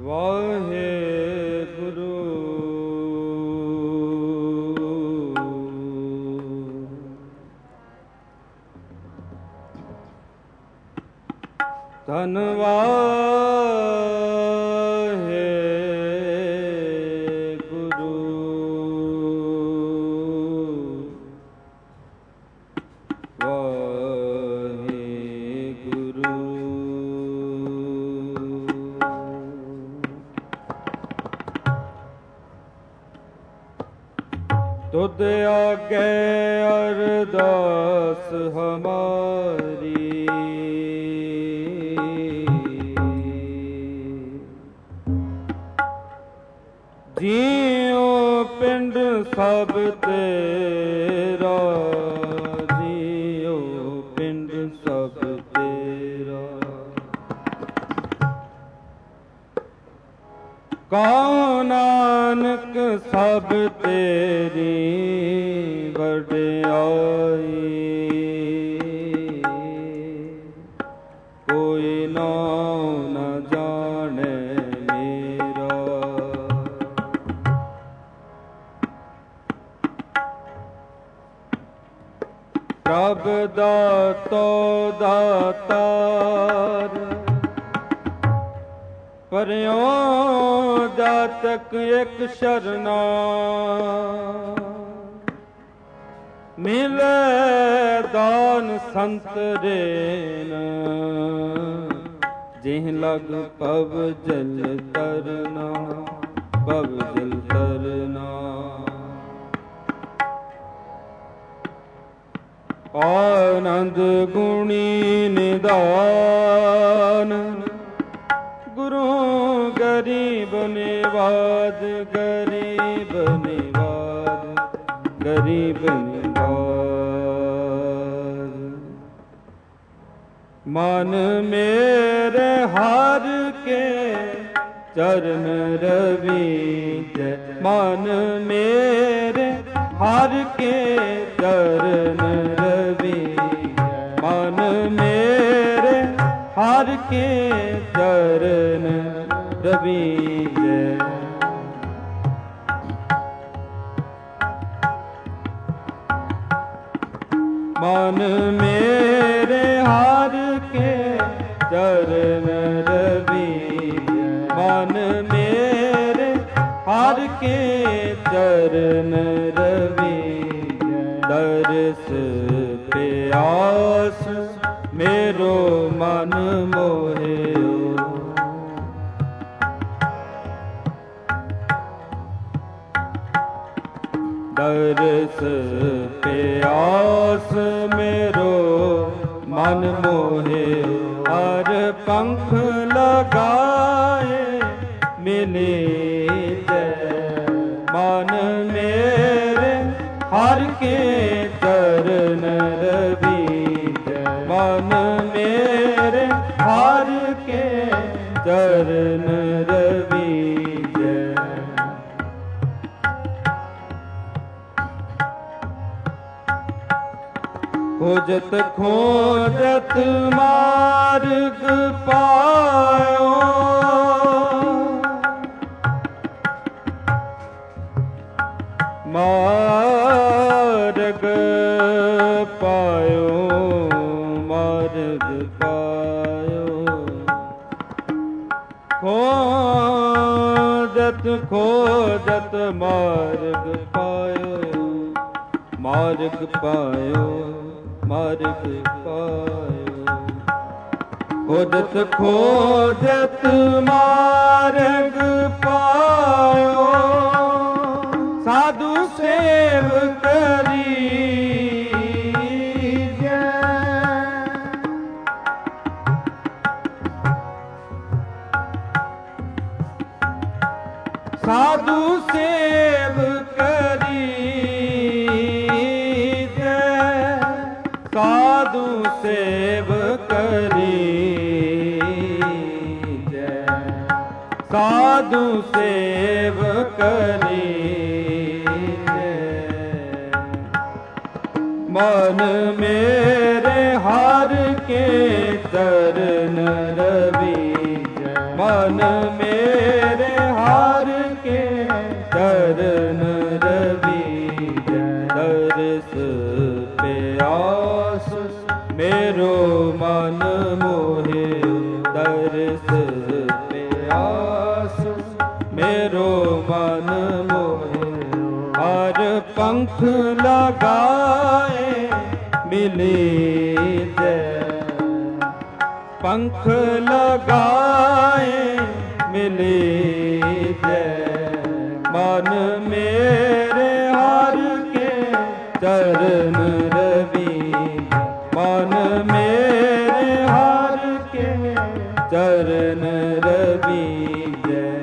ਵਾਹਿਗੁਰੂ। ਧੰਨਵਾਹਿਗੁਰੂ। ਵਾਹਿਗੁਰੂ। ਤੁਧ ਆਗੇ ਅਰਦਾਸ ਹਮਾਰੀ, ਜੀਉ ਪਿੰਡ ਸਭ ਤੇਰਾ, ਜੀਉ ਪਿੰਡ ਸਭ ਤੇਰਾ। ਕਉ ਨਾਨਕ ਸਭ ਤੇਰੀ ਵਡਿਆਈ, ਕੋਈ ਨਾਉ ਨ ਜਾਣੈ ਮੇਰਾ। ਪ੍ਰਭ ਦਾਤੋ ਦਾਤਾਰ, ਪਰਿਓ ਜਾਤਕ ਇਕ ਸ਼ਰਨਾ। ਮਿਲੇ ਦਾਨ ਸੰਤ ਰੇਨ, ਜਿਹ ਲਗ ਪਵ ਜਲ ਤਰਨਾ, ਪਵ ਜਲ ਤਰਨਾ। ਆਨੰਦ ਗੁਣੀ ਨਿਦਾਨ, ਗੁਰੂ ਗਰੀਬ ਨਿਵਾਜ, ਗਰੀਬ ਨਿਵਾਜ, ਗਰੀਬ ਨਿਵਾਜ। ਮਨ ਮੇਰੇ ਹਰ ਕੇ ਚਰਨ ਰਵੀਜੈ, ਮਨ ਮੇਰੇ ਹਰ ਕੇ ਚਰਨ ਰਵੀਜੈ, ਮਨ ਮੇਰੇ ਹਰ ਕੇ ਚਰਨ ਰਵੀਜੈ। ਮਨ ਮੇਰੇ ਹਰ ਕੇ ਚਰਨ ਰਵੀਜੈ, ਮਨ ਮੇਰੇ ਹਰ ਕੇ ਚਰਨ ਰਵੀਜੈ। ਦਰਸ ਪਿਆਸ ਮੇਰੋ ਮਨ ਮੋਹਿਓ, ਦਰਸ ਪਿਆਸ ਮੇਰੋ ਮਨ ਮੋਹਿਓ। ਹਰ ਪੰਖ ਲਗਾਏ ਮਿਲੇ ਜੈ, ਮਨ ਮੇਰੇ ਹਰ ਕੇ ਚਰਨ ਰਵੀਜੈ, ਮਨ ਮੇਰੇ ਹਰ ਕੇ ਚਰਨ ਰਵੀਜੈ। ਖੋਜਤ ਖੋਜਤ ਮਾਰਗ ਪਾਇਓ, ਮਾਰਗ ਪਾਇਓ, ਮਾਰਗ ਪਾਇਓ। ਖੋਜਤ ਖੋਜਤ ਮਾਰਗ ਪਾਇਓ, ਮਾਰਗ ਪਾਇਓ, ਮਾਰਗ ਪਾਇਓ। ਖੋਜਤ ਖੋਜਤ ਮਾਰਗ ਪਾਇਓ, ਸਾਧੂ ਸੇਵ ਕਰੀਜੈ। ਸਾਧੂ ਸੇਵ ਕਰੀਜੈ, ਸਾਧੂ ਸੇਵ ਕਰੀਜੈ, ਸਾਧੂ ਸੇਵ ਕਰੀਜੈ। ਮਨ ਮੇਰੇ ਹਰ ਕੇ ਚਰਨ ਰਵੀਜੈ, ਮਨ ਮੇਰੇ मोहे दर्श प्यास मेरो मन मोहे हर पंख लगाए मिली जय पंख लगाए मिली जय मन मेरे हर के चरण रवि मन मेरे हर के चरण रवि जय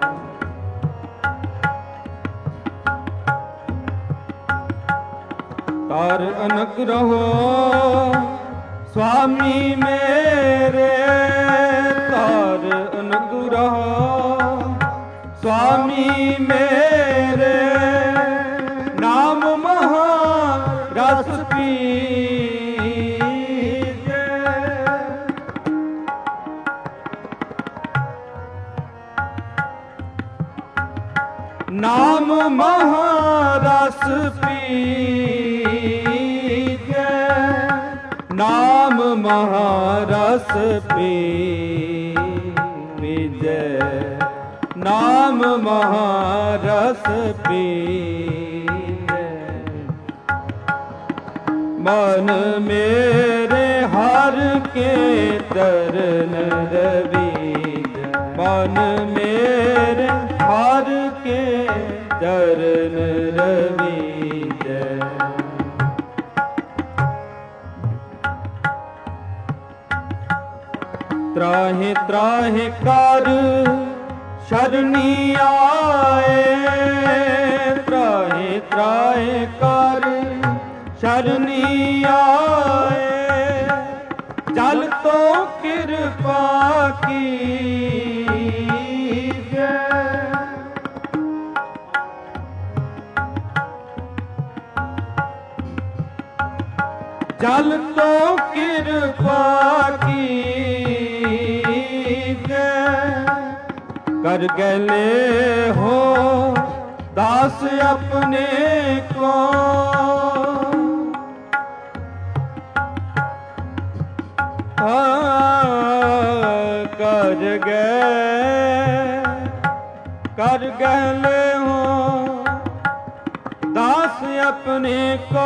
तार अनुग्रहो स्वामी मेरे तार अनुग्रहो स्वामी मेरे नाम महा रस पीजे नाम महा रस पीजे नाम महारस पीजे नाम महारस पीजे मन मेरे हर के चरण रवि मन मेरे हर के चरण रवि त्राहि त्राहि कर शरणी आए त्राहि त्राहि कर शरणी आए जल तो कृपा की जल तो कृपा की कर गले हो दास अपने को कर गले हो दास अपने को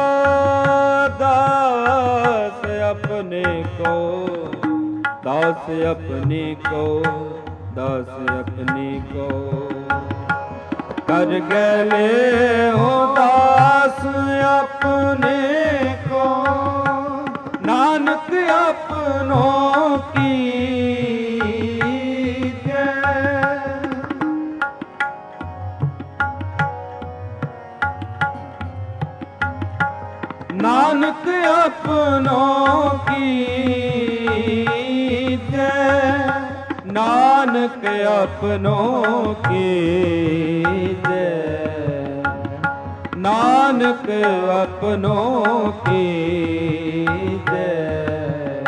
दास अपने को दास अपने को दास अपने को कर गले हो दास अपने को नानक अपनों की नानक अपनों की जय नानक अपनों की जय नानक अपनों की जय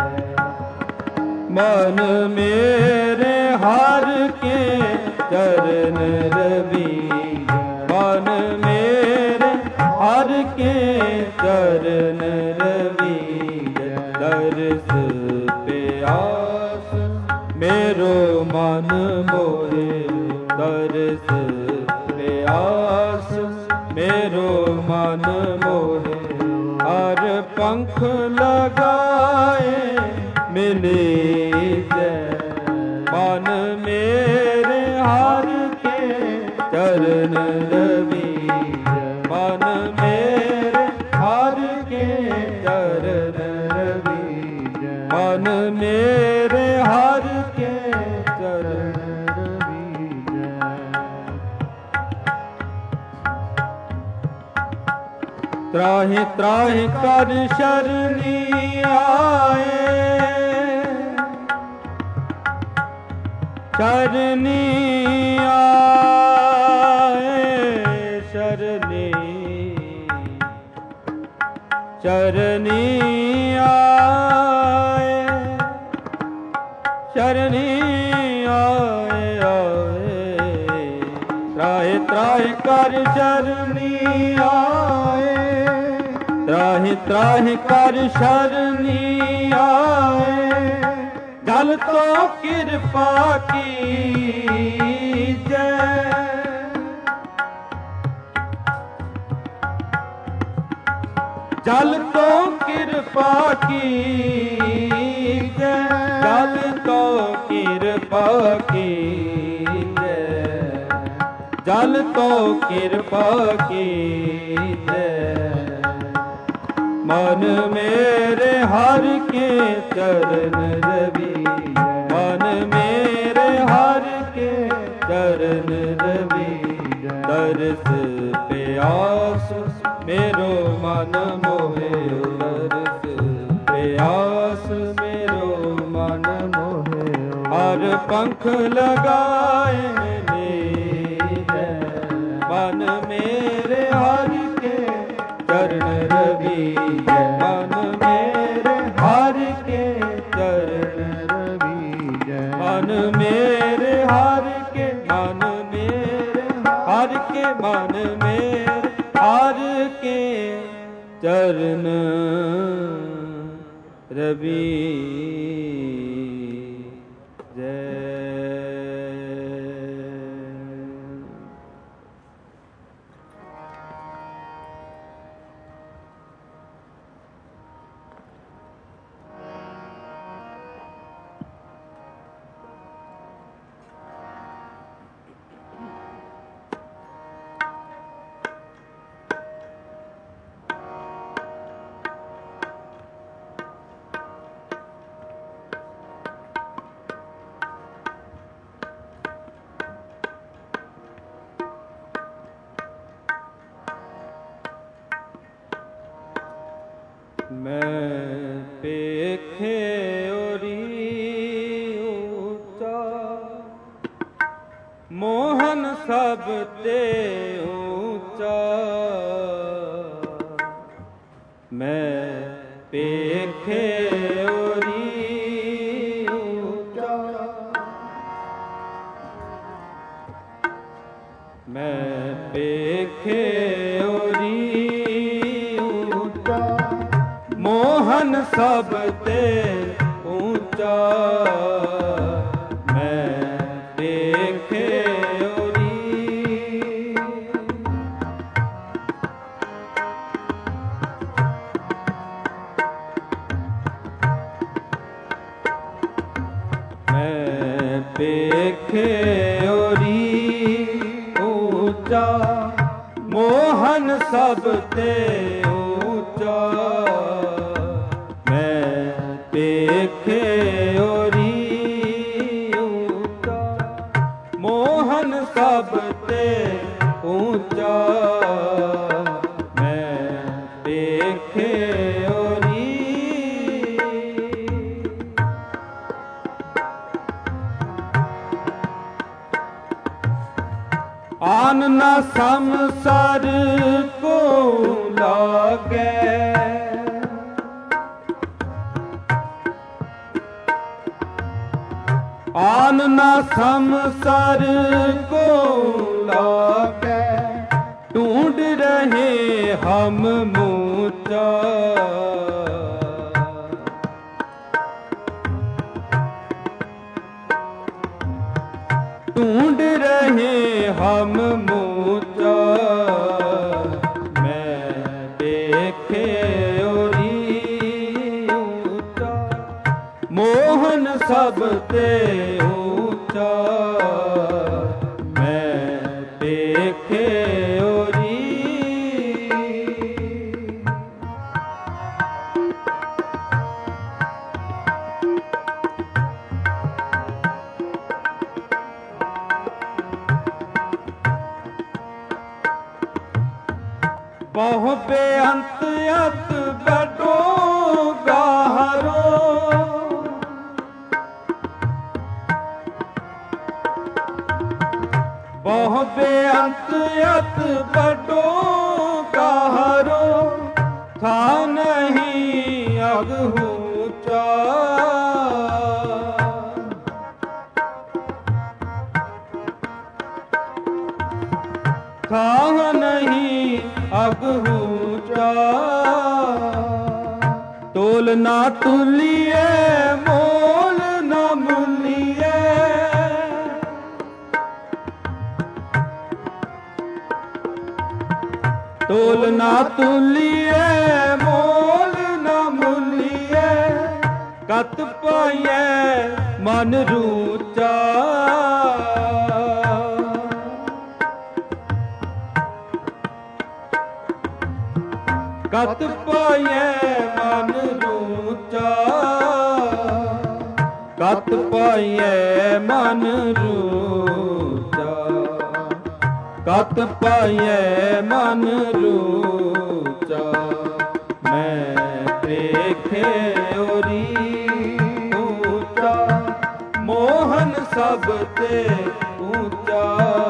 मन मेरे हर के चरण रवि मन मेरे हर के चरण रवि दर्श प्यास मेरो मन मोहे दर्श प्यास मेरो मन मोहे हर पंख लगाए मिली जय मन मेरे हर के चरण रवि मन मेरे हर के चरण रवि मन मेरे हर के चरण रवि त्राहि त्राहि कर शरणी आए शरणी आए शरणी शरणी आए शरणी आए आए त्राहि त्राहि कर शरणी आए त्राहि त्राहि कर शरणी आए जल तो कृपा कीजै, जल तो कृपा कीजै, जल तो कृपा कीजै, जल तो कृपा कीजै। मन मेरे हर के चरण रवीजै, मन मेरे हर के चरण रवीजै। तरस प्यास मेरो मन मोहे, तरस प्यास मेरो मन मोहे। हर पंख लगाए नीजै, मन मेरे हर के चरण रवीजै, मन मेरे हर के चरण रवीजै। मन मेरे हर के, मन मेरे हर के, मन मेरे हर के चरण रवीजै। मैं पेखे ओरी ऊंचा, मोहन सब ते ऊंचा। मैं पेखे ओरी ऊंचा, मैं पेखे ओरी ऊंचा। मोहन सब ते ऊंचा, मैं देखे ओरी। मैं देखे ओरी ऊंचा, मोहन सब ते ऊंचा। देखे ओरी ऊंचा, मोहन सब ते ऊंचा। मैं देखे ओरी। आन न संसार को लागे, आन न संसार को लागे। ढूंढ रहे हम मूचा, ढूंढ रहे हम मूचा। मैं देखे ओरी ऊंचा, मोहन सब ते ऊंचा। मैं देखे ओरी। बहु बेअंत अत बड़ो गाहरो, बहु बेअंत अत बड़ो गाहरो। था नहीं अगहूचा, था नहीं अगहूचा। तोल ना तुलिए मोल न ਤੋਲ ਨਾ ਤੁਲੀਏ ਮੋਲ ਨਾ ਮੁਲੀਏ ਕਤ ਪਾਈਐ ਮਨ ਰੂਚਾ ਕਤ ਪਾਈਐ ਮਨ ਰੂਚਾ ਕਤ ਪਾਈਐ ਮਨ ਰੂਚਾ ਕਤ ਪਾਈਐ ਮਨ ਰੂਚਾ ਮੈਂ ਦੇਖੇ ਓਰੀ ਊਚਾ ਮੋਹਨ ਸਭ ਤੇ ਊਚਾ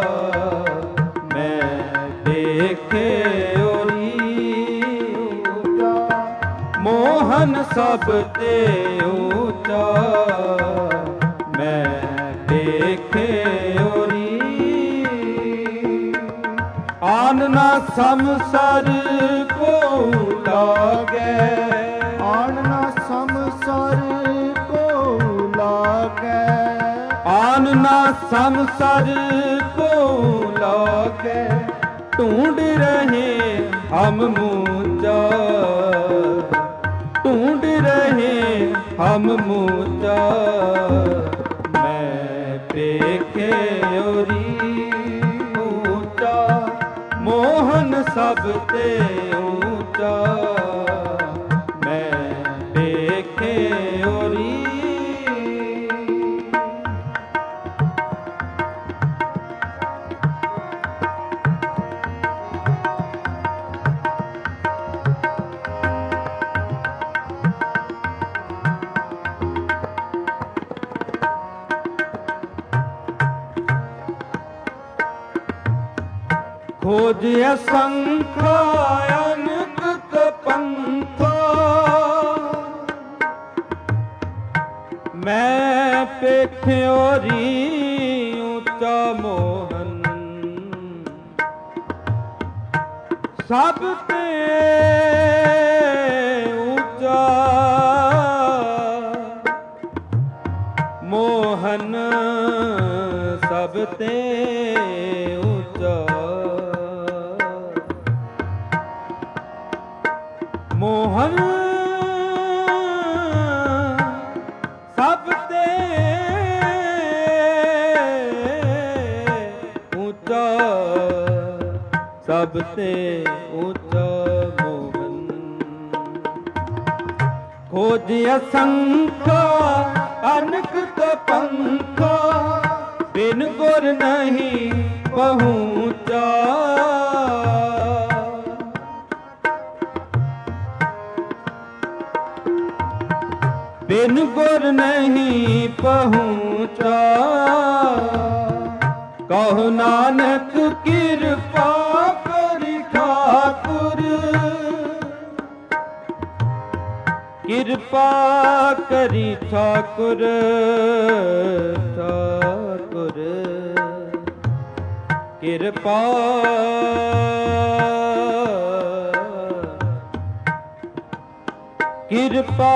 ਮੈਂ ਦੇਖੇ ਮੋਹਨ ਸਭ ਤੇ ਊਚਾ ਮੈਂ ਦੇਖੇ ਓਰੀ ਆਨ ਨਾ ਸਮਸਰ ਕੋ ਲਾਗੈ ਆਨ ਨਾ ਸਮਸਰ ਕੋ ਲਾਗੈ ਆਨ ਨਾ ਸਮਸਰ ਕੋ ਲਾਗੈ ਢੂੰਡ ਰਹੇ ਹਮ ਮੂਚਾ ਢੂੰਡ ਰਹੇ ਹਮ ਮੂਚਾ ਮੈਂ ਦੇਖੇ ਓਰੀ ਊਚਾ ਮੋਹਨ ਸਭ ਤੇ ਊਚਾ ਮੈਂ ਦੇਖੇ ਓਰੀ ਖੋਜ ਅਸੰਖਾ ਅਨੰਤ ਪੰਥਾ ਮੈਂ ਪੇਖਿਓਰੀ ਊਚਾ ਮੋਹਨ ਸਭ ਤੇ ਊਚਾ ਮੋਹਨ ਸਭ ਤੇ ਮੋਹਨ ਸਭ ਤੇ ਊਚਾ ਸਭ ਤੇ ਊਚਾ ਮੋਹਨ ਖੋਜ ਅਸੰਖਾ ਅਨੰਤ ਪੰਖਾ ਬਿਨ ਗੁਰ ਨਹੀਂ ਪਹੁੰਚਾ ਬਿਨ ਗੁਰ ਨਹੀਂ ਪਹੁੰਚਾ ਕਹੋ ਨਾਨਕ ਕਿਰਪਾ ਕਰਿ ਠਾਕੁਰ ਕਿਰਪਾ ਕਰੀ ਠਾਕੁਰ ਠਾਕੁਰ ਕਿਰਪਾ ਕਿਰਪਾ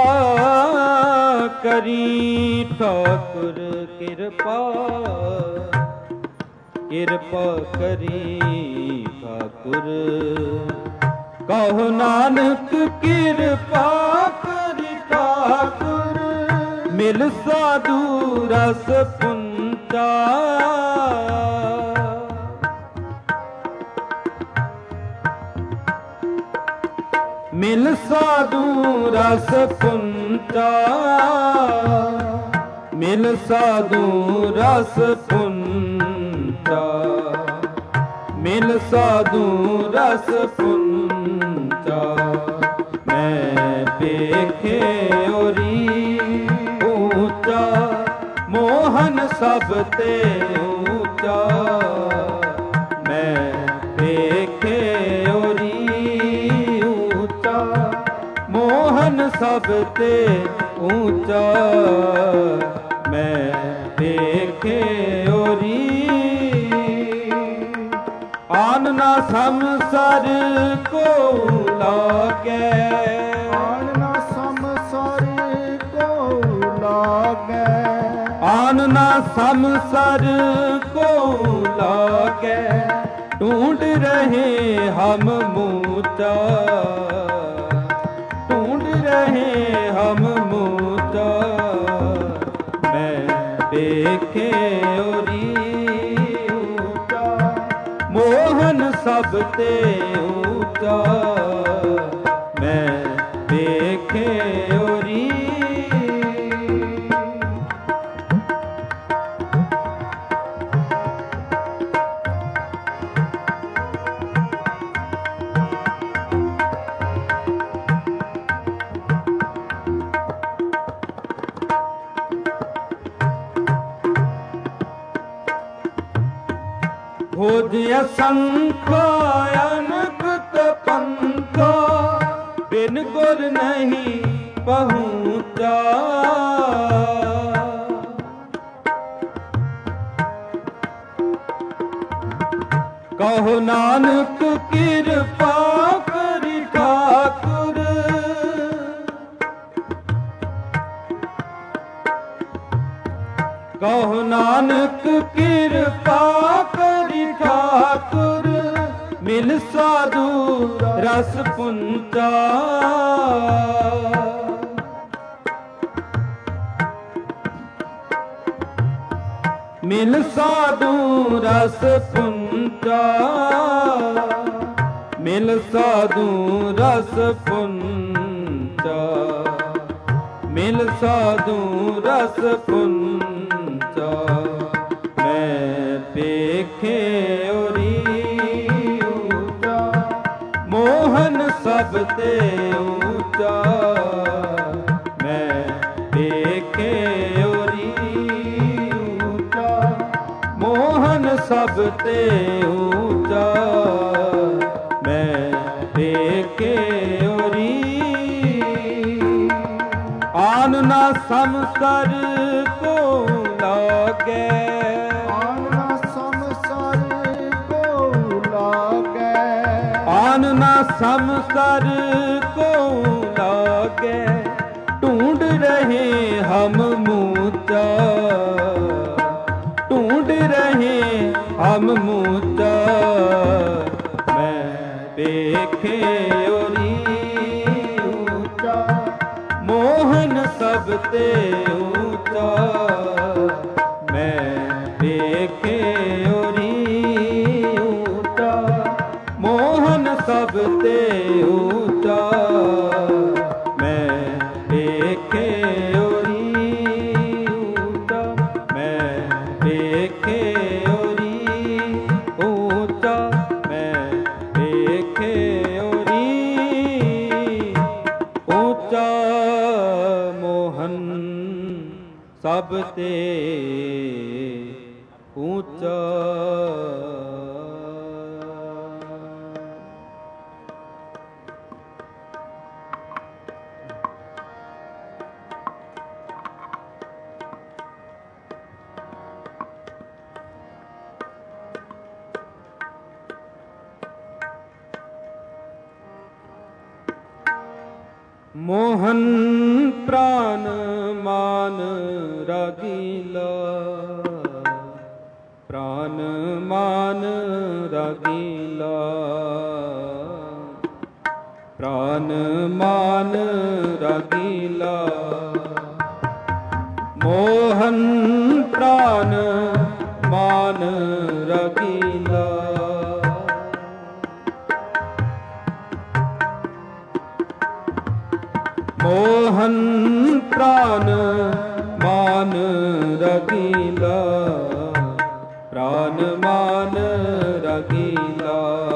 ਕਰੀ ਠਾਕੁਰ ਕਿਰਪਾ ਕਿਰਪਾ ਕਰੀ ਠਾਕੁਰ ਕਹੋ ਨਾਨਕ ਕਿਰਪਾ ਕਰੀ ਠਾਕੁਰ ਮਿਲ ਸਾਧੂ ਰਸ ਪੁੰਚਾ ਮਿਲ ਸਾਧੂ ਰਸ ਪੁੰਚਾ ਮਿਲ ਸਾਧੂ ਰਸ ਪੁੰਚਾ ਮਿਲ ਸਾਧੂ ਰਸ ਪੁੰਚਾ ਮੈਂ ਦੇਖੇ ਓਰੀ ਊਚਾ ਮੋਹਨ ਸਭ ਤੇ ਊਚਾ ਮੈਂ ਦੇਖੇ ਓਰੀ ਮੋਹਨ ਸਭ ਤੇ ਊਚਾ ਮੈਂ ਦੇਖੇ ਓਰੀ ਆਨ ਨਾ ਸਮਸਰ ਕੋ ਲਾਗੈ ਆਨ ਨਾ ਸਮਸਰ ਕੋ ਲਾਗੈ ਆਨ ਨਾ ਸਮਸਰ ਕੋ ਲਾਗੈ ढूंढ रहे हम मूचा, ढूंढ रहे हम मूचा, मैं देखे ओरी ऊंचा, मोहन सब ते ऊंचा, मैं देखे ओरी। खोज असंख्य अनंत पंथा, बिन गुर नहीं पहुँचा, कहो नानक कृपा करि ठाकुर, कहो नानक कृपा करि ठाकुर, मिल साधु रस पुंचा, मिल साधु रस पुंचा, मिल साधु रस पुंचा, मिल साधु रस पुंचा, मैं देखे ओरी ऊंचा, मोहन सब ते ऊंचा, मैं देखे ओरी ऊंचा, मोहन सब ते ऊंचा, मैं देखे ओरी। आन ना समसर को लागे, आन ना समसर को लागे, आन ना समसर को लागे, ढूंढ रहे हम मूचा, ढूंढ रहे हम मूचा, मैं देखे ओरी ऊंचा, मोहन सब ते ऊंचा, मैं देखे ओरी ऊंचा, मोहन सब ते ऊंचा, मैं देखे ओरी ऊंचा, मैं देखे ओरी ऊंचा, मैं देखे ओरी ऊंचा, मोहन सब ते ऊंचा। मोहन प्राण मान रागीला, प्राण मान रागीला, प्राण मान रागीला, मोहन प्राण मान रागीला, मोहन प्राण मान रगीला, प्राण मान रगीला,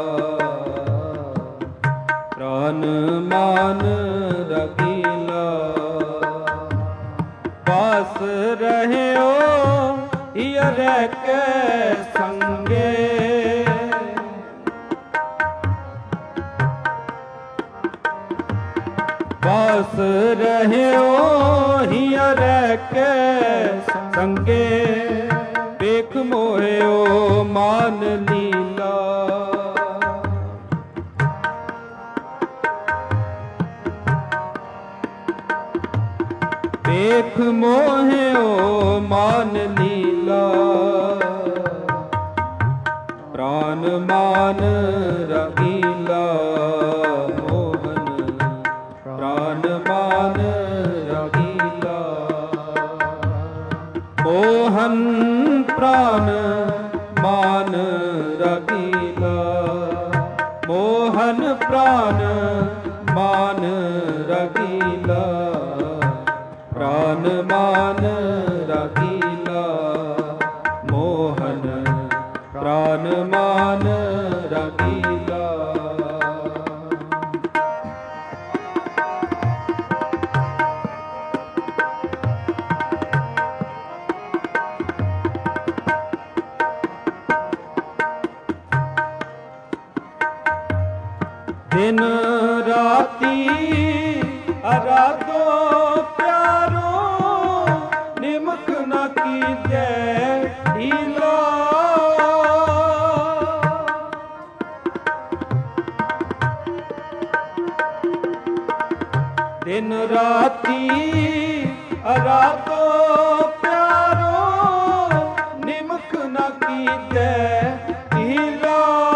प्राण मान रगीला, पास रहे ओ हियर के संगे, पास रहे ओ हियर के संगे, देख मोहे ओ मान लीला, देख मोहे ओ मान लीला, प्राण मान रगीला मोहन प्राण मान रगीला मोहन प्राण मान रगीला मोहन प्राण मान रगीला प्राण मान रगीला मोहन प्राण मान रगीला। दिन राती आराधो प्यारो निमक न कीजै ढीला दिन राती आराधो प्यारो निमक न कीजै ढीला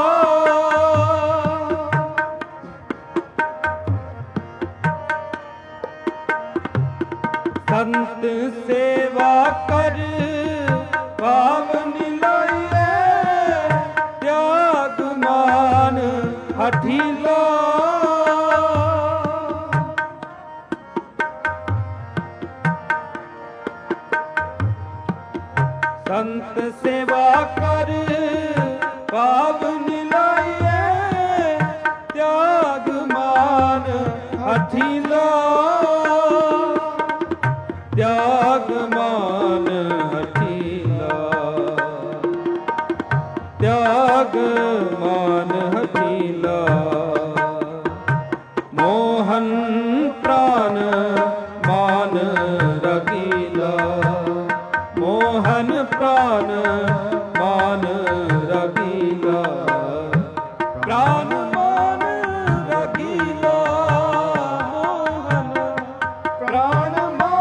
संत सेवा कर पावन लाइए त्याग मान हठीला संत सेवा कर पावन लाइए त्याग मान हठीला त्याग मान हठीला त्याग मान हठीला मोहन प्राण मान रगीला मोहन प्राण मान रगीला प्राण मान रगीला मोहन प्राण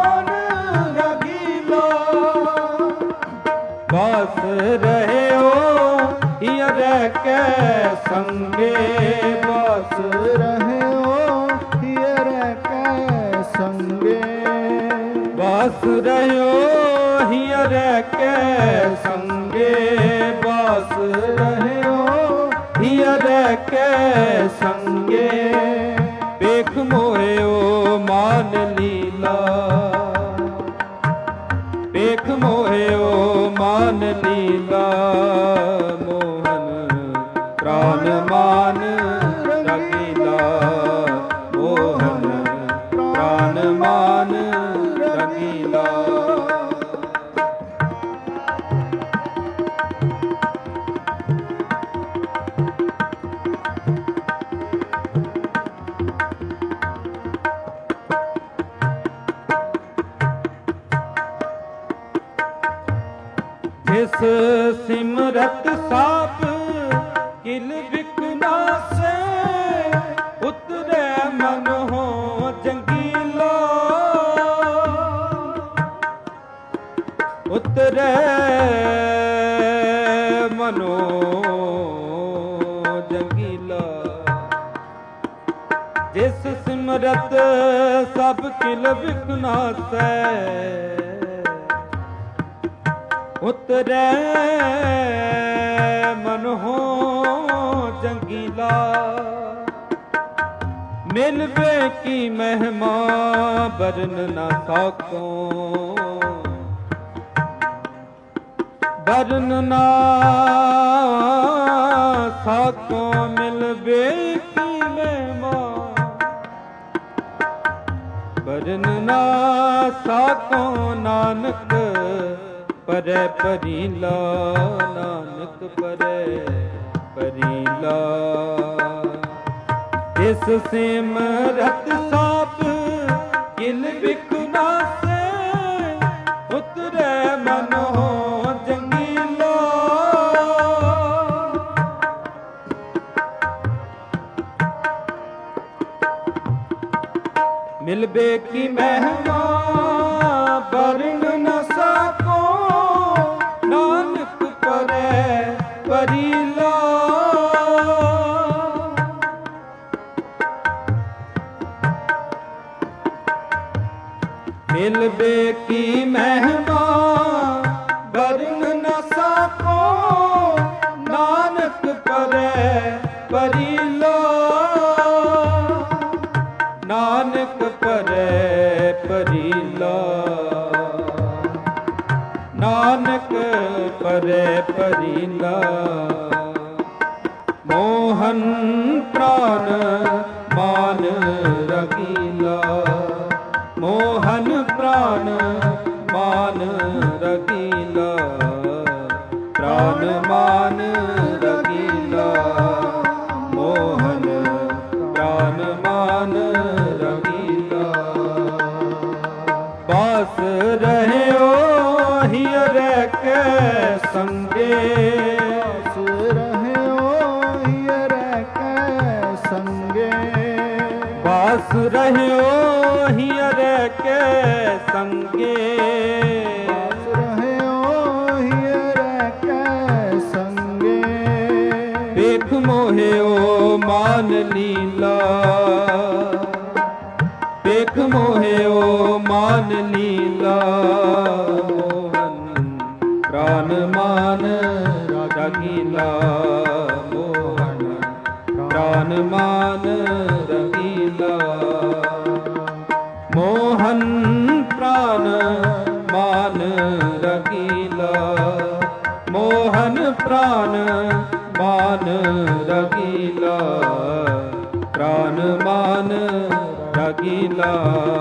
बस रहे हो हियर के संगे बस रहे हो हियर के संगे बस रहे हो हियर के संगे बस रहे हो हियर के संगे देख मोहे ओ मान लीला देख मोहे ओ मान लीला मोहन प्राण मान रगीला मोहन प्राण मान रगीला। जिस सिमरत साप किल बिकना से उतरे मन हो जंगीला उतरे मनो जंगीला जिस सिमरत सब किल बिकना से उतरे मन हो जंगीला मिलवे की महिमा बरन न साको बरन न साको मिलवे की महिमा बरन न साको नानक परै परीला नानक परै परीला इस सिमरत साप किल बिकना से उतरे मन हो जंगीला मिलबे की महिमा बरन न सको नानक परै परीला ਨਾਨਕ ਪਰੇ ਪਰੀਲਾ ਮੋਹਨ ਪ੍ਰਾਨ ਮਾਨ ਰਗੀਲਾ ਮੋਹਨ ਪ੍ਰਾਨ ਮਾਨ ਰਗੀਲਾ ਪ੍ਰਾਨ ਮਾਨ ਰਗੀਲਾ ਮੋਹਨ ਪ੍ਰਾਨ ਮਾਨ ਰਗੀਲਾ ਬਾਸ ਰਹਿਓ ਹਿਯਰ ਕੈ ਸੰਗੇ ਬਾਸ ਰਹਿਓ ਹਿਯਰ ਕੈ ਸੰਗੇ ਬਾਸ ਰਹਿਓ ਹਿਯਰ ਕੈ ਸੰਗੇ ਵੇਖ ਮੋਹਿਓ ਮਾਨ ਲੀਲਾ ਵੇਖ ਮੋਹਿਓ ਮਾਨ ਲੀਲਾ ਮੋਹਨ ਪ੍ਰਾਨ ਮਾਨ ਰਗੀਲਾ ਮੋਹਨ ਪ੍ਰਾਨ ਮਾਨ ਰਗੀਲਾ ਮੋਹਨ ਪ੍ਰਾਨ ਮਾਨ ਰਗੀਲਾ ਮੋਹਨ ਪ੍ਰਾਨ ਮਾਨ ਰਗੀਲਾ ਪ੍ਰਾਨ ਮਾਨ ਰਗੀਲਾ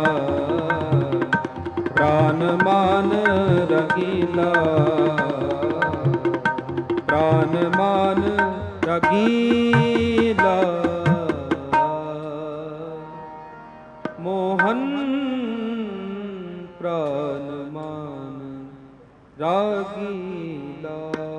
ਪ੍ਰਾਨ ਮਾਨ ਰਗੀਲਾ ਪ੍ਰਾਨ ਮਾਨ ਰਗੀਲਾ ਮੋਹਨ ਪ੍ਰਾਨ ਮਾਨ ਰਗੀਲਾ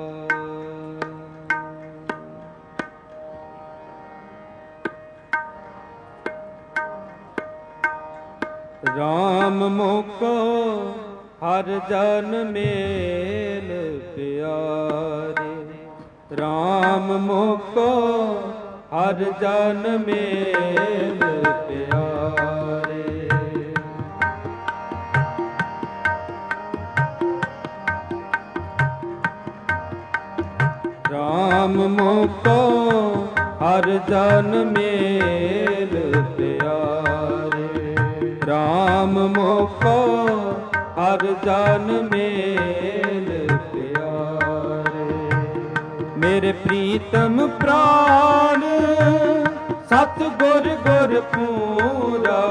ਰਾਮ ਮੋਕੋ ਹਰ ਜਨ ਮੇਲ ਪਿਆਰੇ ਰਾਮ ਮੋਕੋ ਹਰ ਜਨ ਮੇਲ ਪਿਆਰੇ ਰਾਮ ਮੋਕੋ ਹਰ ਜਨ ਮੇਲ ਪਿਆਰੇ ਰਾਮ ਮੋਕੋ ਹਰ ਜਨ ਮੇਲ ਪਿਆਰੇ ਮੇਰੇ ਪ੍ਰੀਤਮ ਪ੍ਰਾਨ ਸਤ ਗੁਰ ਗੁਰ ਪੂਰਾ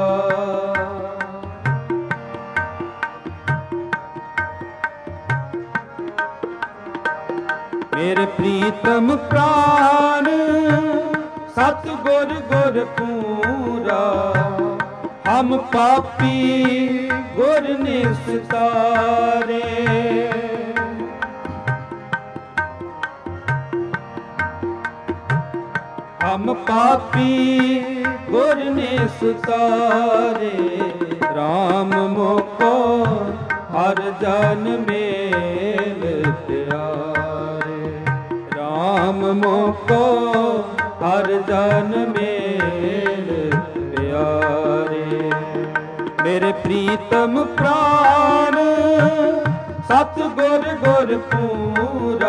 ਮੇਰੇ ਪ੍ਰੀਤਮ ਪ੍ਰਾਨ ਸਤ ਗੁਰ ਗੁਰ ਪੂਰਾ ਹਮ ਪਾਪੀ ਗੁਰ ਨਿਸਤਾਰੇ ਹਮ ਪਾਪੀ ਗੁਰ ਨਿਸਤਾਰੇ ਰਾਮ ਮੋਕੋ ਹਰ ਜਨ ਮੇਲ ਪਿਆਰੇ ਰਾਮ ਮੋਕੋ ਹਰ ਜਨ ਮੇਲ ਪਿਆਰੇ ਮੇਰੇ ਪ੍ਰੀਤਮ ਪ੍ਰਾਨ ਸਤ ਗੁਰ ਗੁਰ ਪੂਰਾ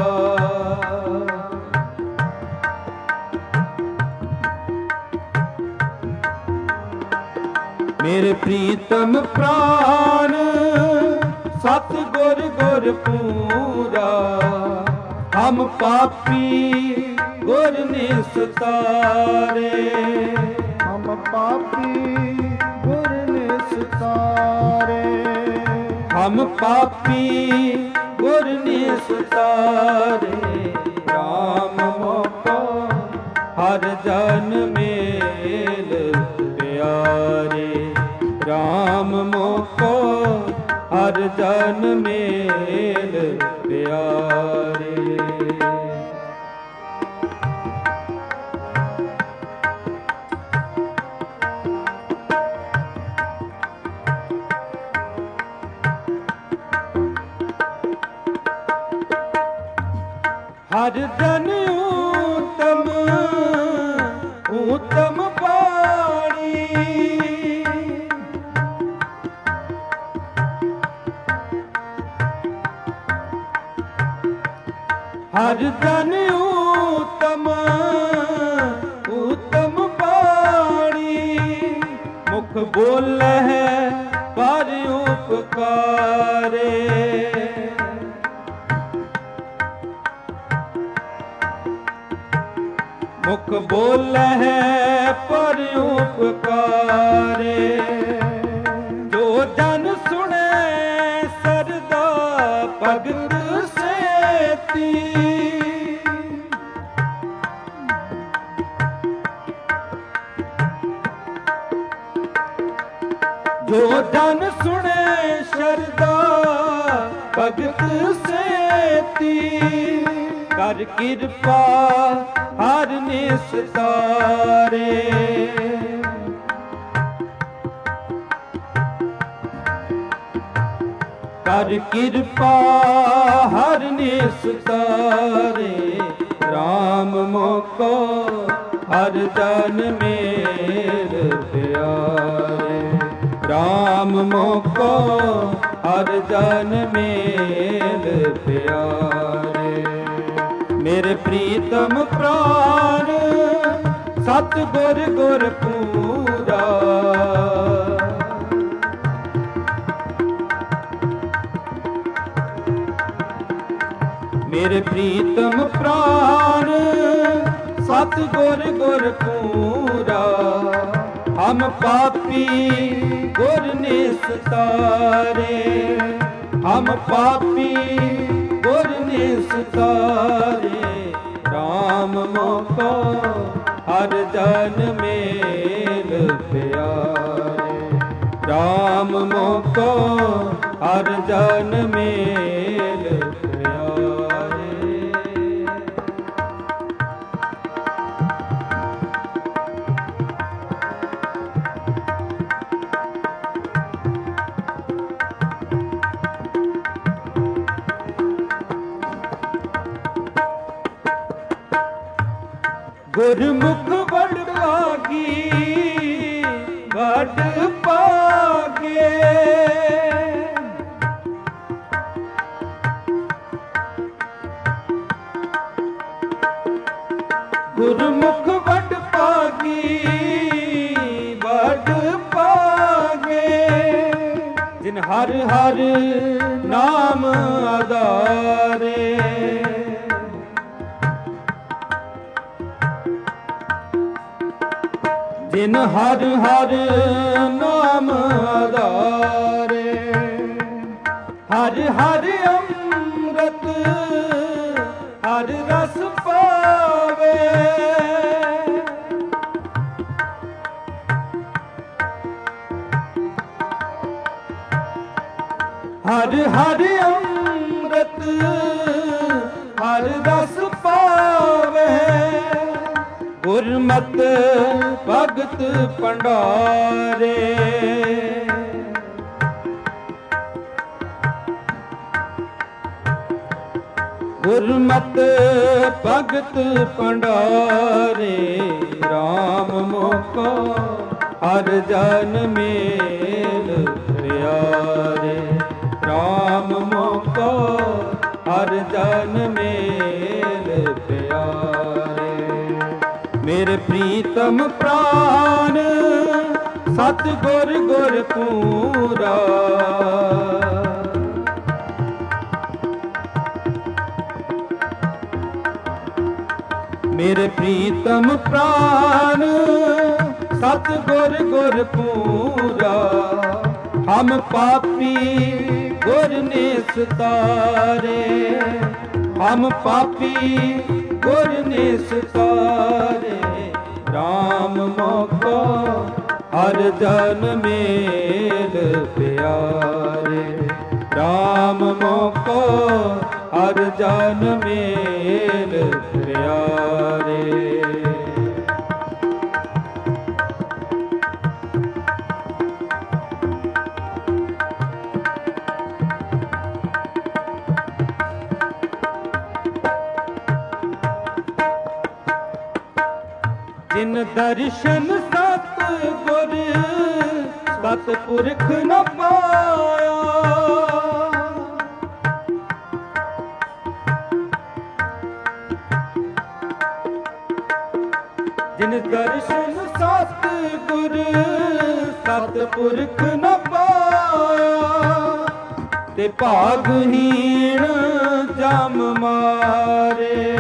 ਮੇਰੇ ਪ੍ਰੀਤਮ ਪ੍ਰਾਨ ਸਤ ਗੁਰ ਗੁਰ ਪੂਰਾ ਹਮ ਪਾਪੀ ਗੁਰ ਨਿਸਤਾਰੇ ਹਮ ਪਾਪੀ ਗੁਰ ਨਿਸਤਾਰੇ ਹਮ ਪਾਪੀ ਗੁਰ ਨਿਸਤਾਰੇ ਰਾਮ ਮੋਕੋ ਹਰ ਜਨ ਮੇਲ ਪਿਆਰੇ ਰਾਮ ਮੋਕੋ ਹਰ ਜਨ ਮੇਲ ਪਿਆਰੇ ਹਰ ਜਨ ਊਤਮ ਊਤਮ ਬਾਣੀ ਹਰ ਜਨ ਊਤਮ ਊਤਮ ਬਾਣੀ ਮੁਖ ਬੋਲੇ ਪਰ ਉਪਕਾਰੇ। ਮੁਖ ਬੋਲੇ ਪਰ ਉਪਕਾਰੇ। ਜੋ ਜਨ ਸੁਣੇ ਸਰਦਾ ਭਗਤ ਸੇਤੀ। ਜੋ ਜਨ ਸੁਣੇ ਸ਼ਰਦਾ ਭਗਤ ਸੇਤੀ। ਕਰ ਕਿਰਪਾ ਹਰ ਨਿਸਤਾਰੇ। ਕਰ ਕਿਰਪਾ ਹਰ ਨਿਸਤਾਰੇ। ਰਾਮ ਮੋਕੋ ਹਰ ਜਨ ਮੇਰ ਪਿਆਰੇ। ਰਾਮ ਮੋਕੋ ਹਰ ਜਨ ਮੇਲ ਪਿਆਰੇ। ਮੇਰੇ ਪ੍ਰੀਤਮ ਪ੍ਰਾਨ ਸਤ ਗੁਰ ਗੁਰ ਪੂਰਾ। ਮੇਰੇ ਪ੍ਰੀਤਮ ਪ੍ਰਾਨ ਸਤ ਗੁਰ ਗੁਰ ਪੂਰਾ। ਹਮ ਪਾਪੀ ਗੁਰ ਨਿਸਤਾਰੇ। ਹਮ ਪਾਪੀ ਗੁਰ ਨਿਸਤਾਰੇ। ਰਾਮ ਮੋਕੋ ਹਰ ਜਨ ਮੇਲ ਪਿਆਰੇ। ਰਾਮ ਮੋਕੋ ਹਰ ਜਨ ਮੇਲ ਪਿਆਰੇ। ਗੁਰਮੁਖ ਵਡ ਭਾਗੀ ਵਡ ਭਾਗੇ। ਗੁਰਮੁਖ ਵਡ ਭਾਗੀ ਵਡ ਭਾਗੇ। ਜਿਨ ਹਰ ਹਰ ਨਾਮ ਆਧਾਰੇ। ਜਿਨ ਹਰ ਹਰ ਨਾਮ ਆਧਾਰੇ। ਹਰ ਹਰ ਅੰਮ੍ਰਿਤ ਹਰ ਰਸ ਪਾਵੇ। ਹਰ ਹਰ ਅੰਮ੍ਰਿਤ ਹਰ ਰਸ ਪਾਵੇ। ਗੁਰਮਤਿ ਭਗਤ ਭੰਡਾਰੇ। ਗੁਰਮਤਿ ਭਗਤ ਭੰਡਾਰੇ। ਰਾਮ ਮੋਕੋ ਹਰ ਜਨ ਮੇਲ ਪਿਆਰੇ। ਰਾਮ ਮੋਕੋ ਹਰ ਜਨ ਮੇਲ ਪਿਆਰੇ। ਮੇਰੇ ਪ੍ਰੀਤਮ ਪ੍ਰਾਨ ਸਤ ਗੁਰ ਗੁਰ ਪੂਰਾ। ਮੇਰੇ ਪ੍ਰੀਤਮ ਪ੍ਰਾਨ ਸਤ ਗੁਰ ਗੁਰ ਪੂਰਾ। ਹਮ ਪਾਪੀ ਗੁਰ ਨਿਸਤਾਰੇ। ਹਮ ਪਾਪੀ ਗੁਰ ਨਿਸਤਾਰੇ। ਰਾਮ ਮੋਕੋ ਹਰ ਜਨ ਮੇਲ ਪਿਆਰੇ। ਰਾਮ ਮੋਕੋ ਹਰ ਜਨ ਮੇਲ ਪਿਆਰੇ। ਜਿਨ ਦਰਸ਼ਨ ਸਤ ਗੁਰ ਸਤ ਪੁਰਖ ਨ ਪਾਇਆ। ਜਿਨ ਦਰਸ਼ਨ ਸਤ ਗੁਰ ਸਤ ਪੁਰਖ ਨ ਪਾਇਆ। ਤੇ ਭਾਗਹੀਣ ਜਮ ਮਾਰੇ।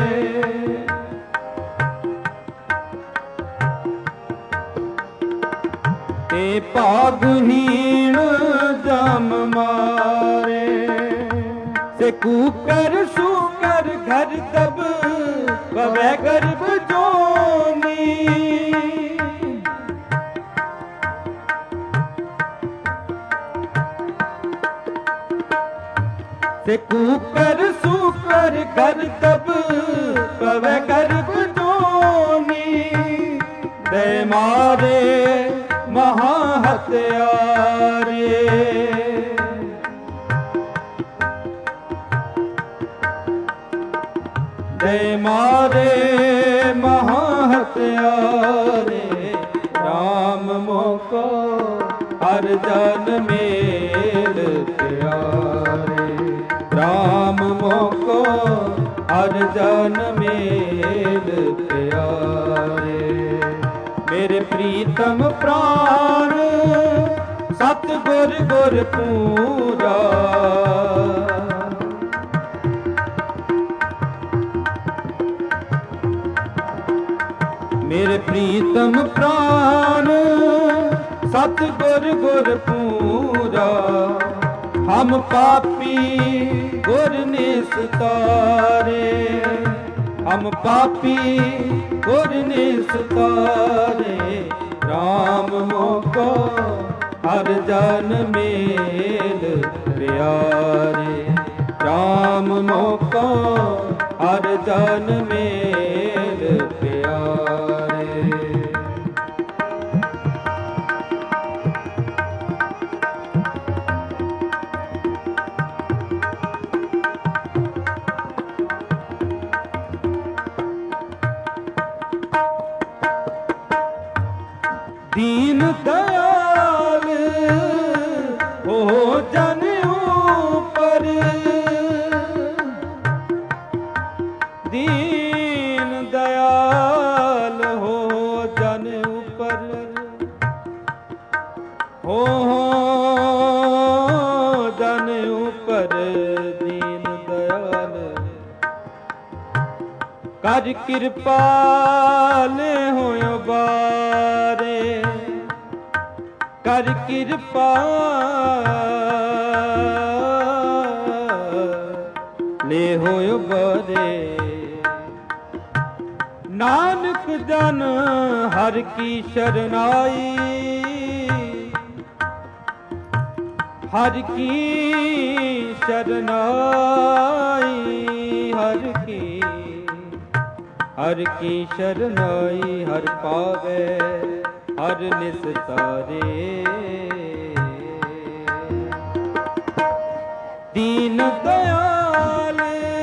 ਤੇ ਭਾਗਹੀਣ ਜਮ ਮਾਰੇ। ਸੇ ਕੂਕਰ ਸੂਕਰ ਘਰ ਦਬ ਬਵੈ ਗਰਭ ਜੋਨੀ। ਤੇ ਕੂਕਰ ਸੂਕਰ ਘਰ ਦਬ ਬਵੈ ਗਰਭ ਜੋਨੀ। ਦੇ ਮਾਰੇ ਮਹਾ ਹਤਿਆਰੇ। ਦੇ ਮਾਰੇ ਮਹਾ ਹਤਿਆਰੇ। ਰਾਮ ਮੋਕੋ ਹਰ ਜਨ ਮੇਲ ਪਿਆਰੇ। ਰਾਮ ਮੋਕੋ ਹਰ ਜਨ ਮੇਲ ਪਿਆਰੇ। ਮੇਰੇ ਪ੍ਰੀਤਮ ਪ੍ਰਾਨ ਸਤ ਗੁਰ ਗੁਰ ਪੂਰਾ। ਮੇਰੇ ਪ੍ਰੀਤਮ ਪ੍ਰਾਨ ਸਤ ਗੁਰ ਗੁਰ ਪੂਰਾ। ਹਮ ਪਾਪੀ ਗੁਰ ਨਿਸਤਾਰੇ। ਹਮ ਪਾਪੀ ਗੁਰ ਨਿਸਤਾਰੇ। ਰਾਮ ਮੋਕੋ ਹਰ ਜਨ ਮੇਲ ਪਿਆਰੇ। ਰਾਮ ਮੋਕੋ ਹਰ ਜਨ ਮੇਲ ਪਿਆਰੇ। ਦੀਨ ਦਇਆਲ ਹੋ ਜਨ ਉਪਰ। ਦੀਨ ਦਇਆਲ ਹੋ ਜਨ ਉਪਰ। ਹੋ ਜਨ ਉਪਰ ਦੀਨ ਦਇਆਲ। ਕਰ ਕਿਰਪਾ ਲੈ ਹੋਇ ਬਾਰੇ। ਕਰ ਕਿਰਪਾ ਲੈ ਹੋਇ ਬਾਰੇ। ਨਾਨਕ ਜਨ ਹਰ ਕੀ ਸ਼ਰਨਾਈ। ਹਰ ਕੀ ਸ਼ਰਨਾਈ। ਹਰ ਕੀ ਸ਼ਰਨਾਈ। ਹਰ ਪਾਵੇ ਹਰ ਨਿਸਤਾਰੇ। ਦੀਨ ਦਇਆਲ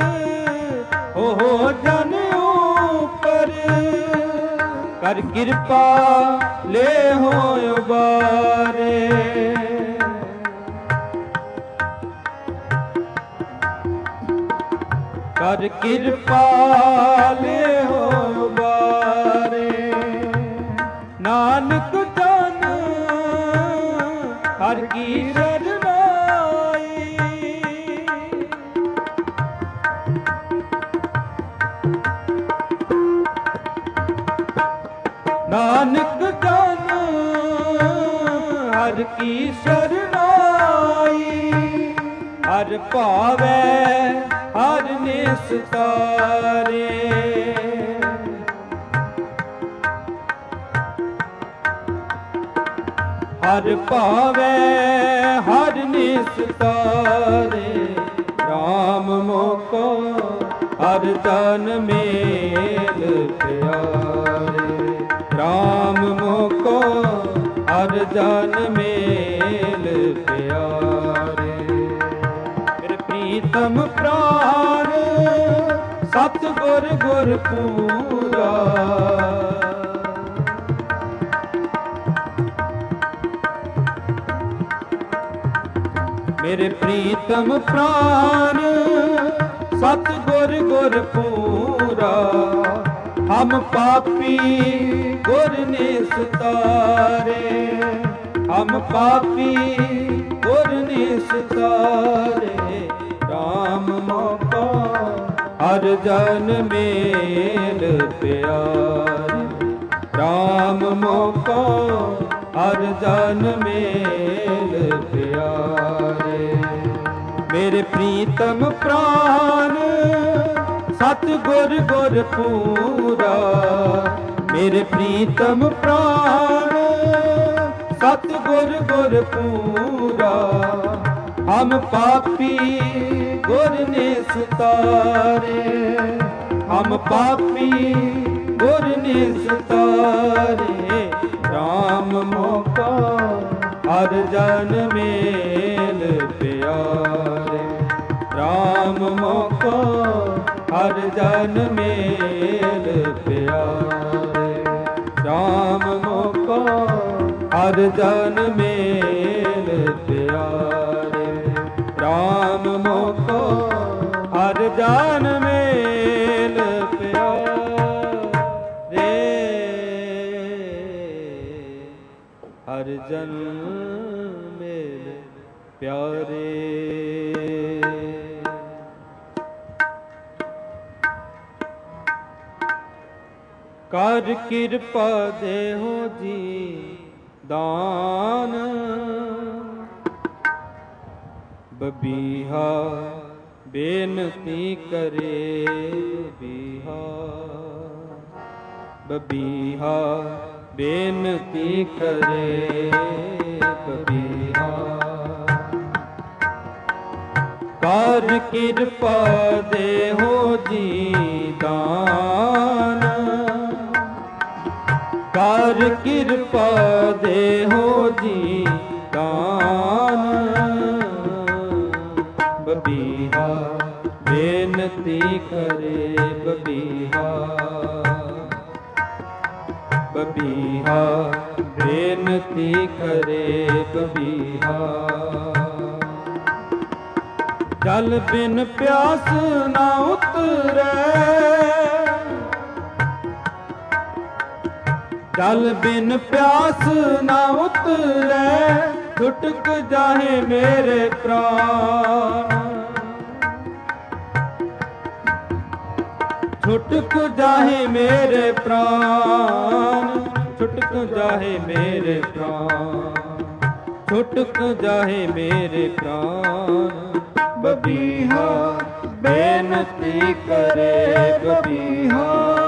ਹੋ ਜਨ ਉਪਰ। ਕਰ ਕਿਰਪਾ ਲੈ ਹੋਇ ਬਾਰੇ। ਕਰ ਕਿਰਪਾ ਲੈ ਹੋਇ ਬਾਰੇ। ਨਾਨਕ ਜਨ ਹਰ ਕੀ ਸ਼ਰਨਾਈ। ਨਾਨਕ ਜਨ ਹਰ ਕੀ ਸ਼ਰਨਾਈ। ਹਰ ਭਾਵੈ ਹਰ ਨਿਸਤਾਰੇ। ਹਰ ਭਾਵੈ ਹਰ ਨਿਸਤਾਰੇ। ਰਾਮ ਮੋਕੋ ਹਰ ਜਨ ਮੇਲ ਪਿਆਰੇ। ਰਾਮ ਮੋਕੋ ਹਰ ਜਨ ਮੇਲ ਪਿਆਰੇ। ਮੇਰੇ ਪ੍ਰੀਤਮ ਪ੍ਰਾਨ ਸਤ ਗੁਰ ਗੁਰ ਪੂਰਾ। ਮੇਰੇ ਪ੍ਰੀਤਮ ਪ੍ਰਾਨ ਸਤ ਗੁਰ ਗੁਰ ਪੂਰਾ। ਹਮ ਪਾਪੀ ਗੁਰ ਨਿਸਤਾਰੇ। ਹਮ ਪਾਪੀ ਗੁਰ ਨਿਸਤਾਰੇ। निस्तारे राम मौका हर जन मेल प्यारे राम मौका हर जन मेल प्यारे मेरे प्रीतम प्राण सतगुर गुर पूरा मेरे प्रीतम प्राण सतगुर गुर पूरा हम पापी गुर निस्तारे हम पापी गुर निस्तारे राम मौका हर जन मेल प्यारे राम मौका हर जन मेल प्यारे राम मौका हर जन मेल प्यारे राम मौका हर जन मेल प्यारे हर जन मेल प्यारे कर कृपा देहो जी दान बबीहा बेनती करे बबीहा बबीहा बेनती करे बबीहा कर कृपा देहो जी दान कर कृपा देहो जी दान बबीहा बेनती करे बबीहा बबीहा बेनती करे बबीहा जल बिन प्यास ना उतरे जल बिन प्यास ना उतरे छुटक जाहे मेरे प्राण छुटक जाहे मेरे प्राण छुटक जाहे मेरे प्राण छुटक जाहे मेरे प्राण बबीहा बेनती करे बबीहा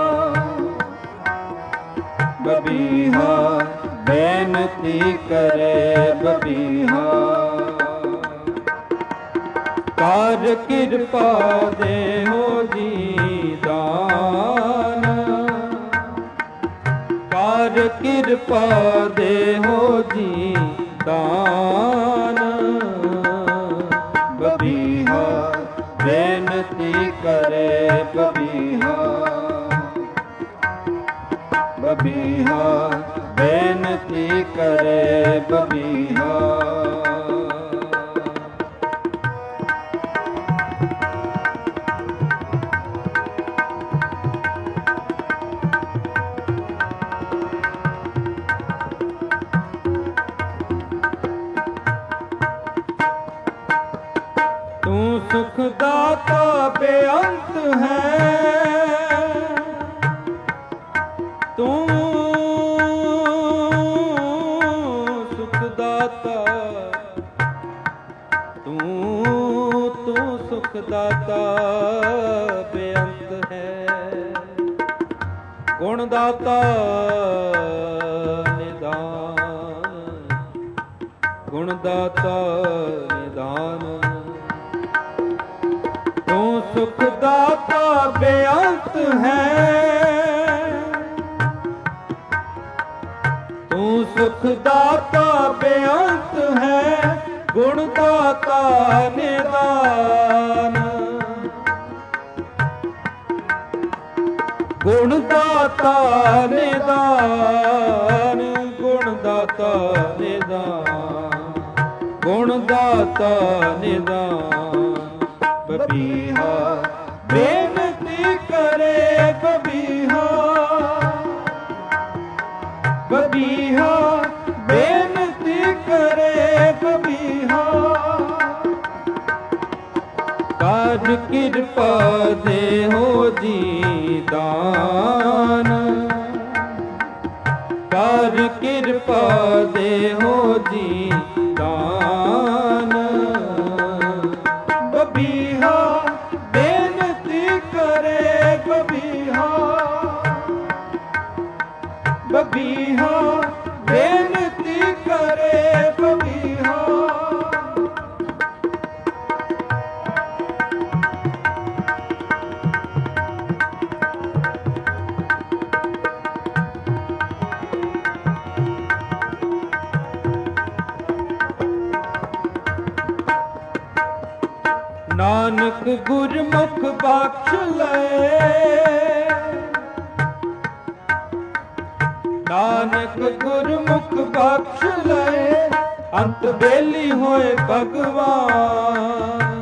बबीहा बेनती करे बबीहा कर कृपा देहो जी दान कर कृपा देहो जी दान बबीहा बेनती करे बबीहा बबीहा बेनती करे बबीहा तू सुख दाता बेअंत है तू सुखदाता तू सुखदाता बेअंत है गुणदाता निदान गुणदाता निदान तू सुखदाता बेअंत है तू सुखदाता बेअंत है गुणदाता निदान गुणदाता निदान गुणदाता निदान गुणदाता निदान बबीहा बेनती करे बबीहा बबीहा बेनती करे बबीहा ਕਿਰਪਾ ਦੇਹੋ ਜੀ ਦਾਨ, ਕਰ ਕਿਰਪਾ ਦੇਹੋ ਜੀ ਦਾਨ। ਬਬੀਹਾ ਬੇਨਤੀ ਕਰੇ ਬਬੀਹਾ, ਬਬੀਹਾ ਬੇਨਤੀ ਕਰੇ ਬਬੀਹਾ। ਨਾਨਕ ਗੁਰਮੁਖ ਬਖਸ਼ ਲਏ, ਨਾਨਕ ਗੁਰਮੁਖ ਬਖਸ਼ ਲਏ, ਅੰਤ ਬੇਲੀ ਹੋਏ ਭਗਵਾਨ।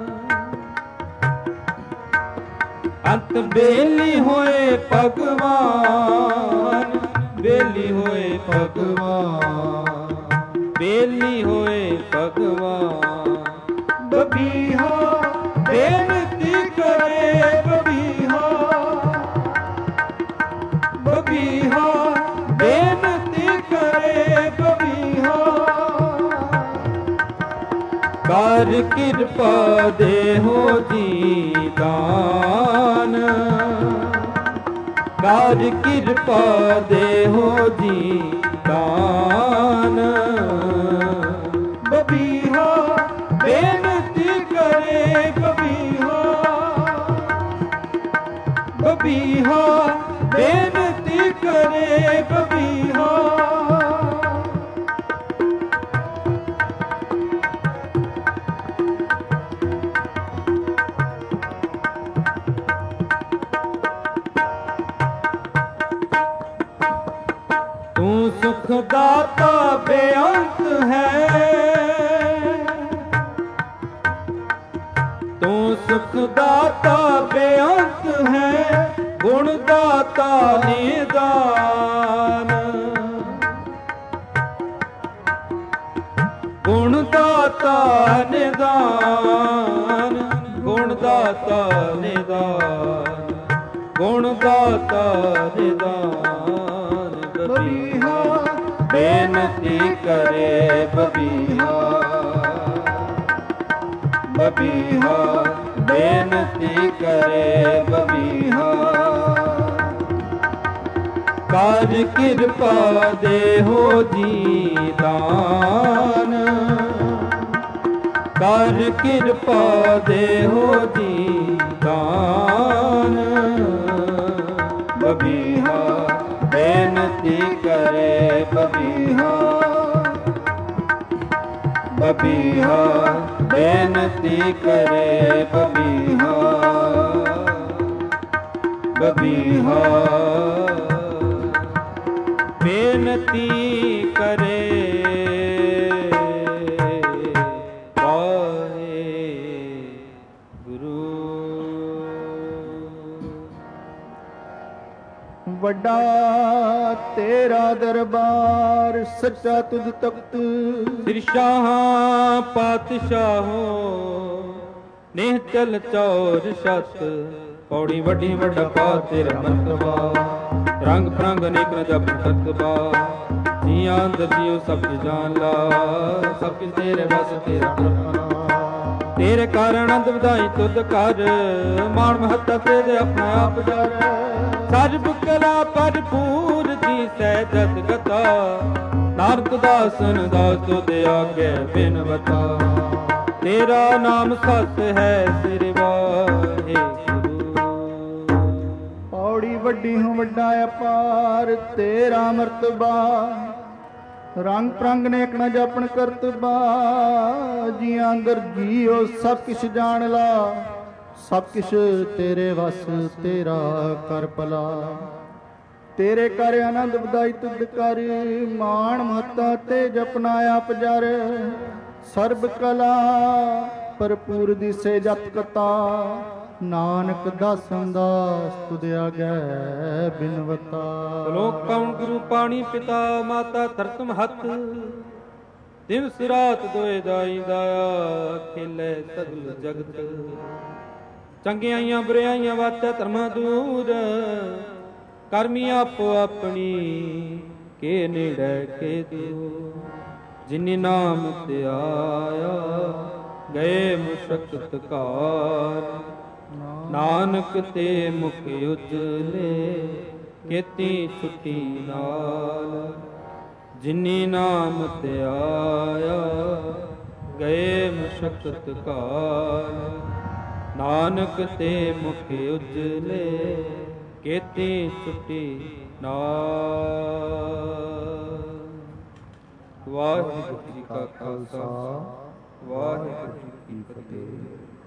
ਅੰਤ ਬੇਲੀ ਹੋਏ ਭਗਵਾਨ, ਬੇਲੀ ਹੋਏ ਭਗਵਾਨ, ਬੇਲੀ ਹੋਏ ਭਗਵਾਨ। ਬਬੀਹਾ ਬੇਨਤੀ ਕਰੇ ਬਬੀਹਾ, ਬਬੀਹਾ ਬੇਨਤੀ ਕਰੇ ਬਬੀਹਾ। ਕਰ ਕਿਰਪਾ ਦੇਹੋ ਜੀ ਦਾਨ, ਕਰ ਕਿਰਪਾ ਦੇਹੋ ਜੀ ਦਾਨ। ਬਬੀਹਾ ਬੇਨਤੀ ਕਰੇ ਬਬੀਹਾ, ਬਬੀਹਾ ਬੇਨਤੀ ਕਰੇ ਬਬੀਹਾ। ਤੂੰ ਸੁਖ ਦਾਤਾ ਬੇਅੰਤ ਹੈ, ਤੂੰ ਸੁਖ ਦਾਤਾ ਬੇਅੰਤ ਹੈ, ਗੁਣ ਦਾਤਾ ਨਿਦਾਨ। ਗੁਣ ਦਾਤਾ ਨਿਦਾਨ, ਗੁਣ ਦਾਤਾ ਨਿਦਾਨ, ਗੁਣ ਦਾਤਾ ਨਿਦਾਨ। ਬਬੀਹਾ ਬੇਨਤੀ ਕਰੇ ਬਬੀਹਾ, ਬਬੀਹਾ ਬੇਨਤੀ ਕਰੇ ਬਬੀਹਾ। ਕਰ ਕਿਰਪਾ ਦੇਹੋ ਜੀ ਦਾਨ, ਕਰ ਕਿਰਪਾ ਦੇਹੋ ਜੀ ਦਾਨ। ਬਬੀਹਾ ਬੇਨਤੀ ਕਰੇ ਬਬੀਹਾ, ਬਬੀਹਾ ਬੇਨਤੀ ਕਰੇ ਬਬੀਹਾ, ਬਬੀਹਾ ਬੇਨਤੀ ਕਰੇ ਵੱਡਾ ਤੇਰਾ ਦਰਬਾਰ, ਸੱਚਾ ਤੁਧ ਤਖਤ। ਸ੍ਰੀ ਸ਼ਾਹਾਂ ਪਾਤਸ਼ਾਹੋ ਨੇਹ ਚਲ ਚੌਰ ਛਤ, ਪੌੜੀ ਵੱਡੀ ਵੱਡਾ ਪਾ ਤੇਰਾ ਮਰਤਬਾ, ਰੰਗ ਪ੍ਰੰਗ ਅਨੇਕ ਨ ਜਪ ਸਤਬਾ। ਜੀਆਂ ਅੰਦਰ ਜੀਉ ਸਭ ਜਾਣ ਲਾ, ਸਭ ਕਿਛ ਤੇਰੇ ਬਸ ਤੇਰਾ ਕਰਨਾ। ਤੇਰੇ ਕਾਰਨ ਅੰਤ ਵਧਾਈ ਤੁਧ ਕਰ, ਮਾਣ ਮਹੱਤਾ ਤੇਰੇ ਆਪਣਾ ਆਪ ਜਰ। ਸਰਬ ਕਲਾ ਭਰਪੂਰ ਦੀ ਸਹਿਜਤ ਗਤਾ, ਨਾਨਕ ਦਾਸਨ ਦਾਸ ਤੁਧ ਆਗੇ ਬਿਨਵਤਾ। ਤੇਰਾ ਨਾਮ ਸਤ ਹੈ ਸਿਰ ਵਾਹਿਗੁਰੂ। ਪੌੜੀ ਵੱਡੀ ਹੂੰ ਵੱਡਾ ਅਪਾਰ, ਤੇਰਾ ਮਰਤਬਾ ਰੰਗ ਪ੍ਰੰਗ ਨੇਕ ਨ ਜਪਣ ਕਰਤਬਾ। ਜੀਆਂ ਅੰਦਰ ਜੀਉ ਸਭ ਕਿਛ ਜਾਣ ਲਾ, ਸਭ ਕਿਛ ਤੇਰੇ ਵਸ ਤੇਰਾ ਕਰ ਭਲਾ। ਤੇਰੇ ਕਰ ਆਨੰਦ ਵਧਾਈ ਤੁਧ ਕਰ, ਮਾਣ ਮਹੱਤਾ ਤੇ ਜਪਨਾ ਆਪ ਜਰ। ਸਰਬ ਕਲਾ ਭਰਪੂਰ ਦਿਸੇ ਜਤ ਕਤਾ, ਨਾਨਕ ਦਾਸਨ ਦਾਸ ਤੁਧ ਆਗੈ ਬਿਨਵਤਾ। ਲੋਕ ਕੌਣ ਗੁਰੂ ਪਾਣੀ ਪਿਤਾ ਮਾਤਾ ਧਰਤ ਮਹਤ, ਦਿਵਸ ਰਾਤ ਦੋਏ ਦਾਈ ਦਾਇਆ, ਖੇਲੇ ਸਗਲ ਜਗਤ। ਚੰਗਿਆਈਆਂ ਬੁਰਿਆਈਆਂ ਵਾਚਾ ਧਰਮਾਂ ਦੂਰ, ਕਰਮੀ ਆਪੋ ਆਪਣੀ ਕੇ ਨੇੜੇ ਕੇ ਦੂਰ। ਜਿਨੀ ਨਾਮ ਤੇ ਆਇਆ ਗਏ ਮੁਸ਼ਕਤ ਕਾਰ, ਨਾਨਕ ਤੇ ਮੁਖ ਉਜਲੇ ਕੀਤੀ ਛੁੱਟੀ ਨਾਲ। ਜਿਨੀ ਨਾਮ ਤੇ ਆਇਆ ਗਏ ਮੁਸ਼ਕਤ ਕਾਰ, ਨਾਨਕ ਤੇ ਮੁਖ ਉਜਲੇ ਕੀਤੀ ਛੁੱਟੀ ਨਾਲ। ਵਾਹਿਗੁਰੂ ਜੀ ਕਾ ਖਾਲਸਾ, ਵਾਹਿਗੁਰੂ ਜੀ ਕੀ ਫਤਿਹ।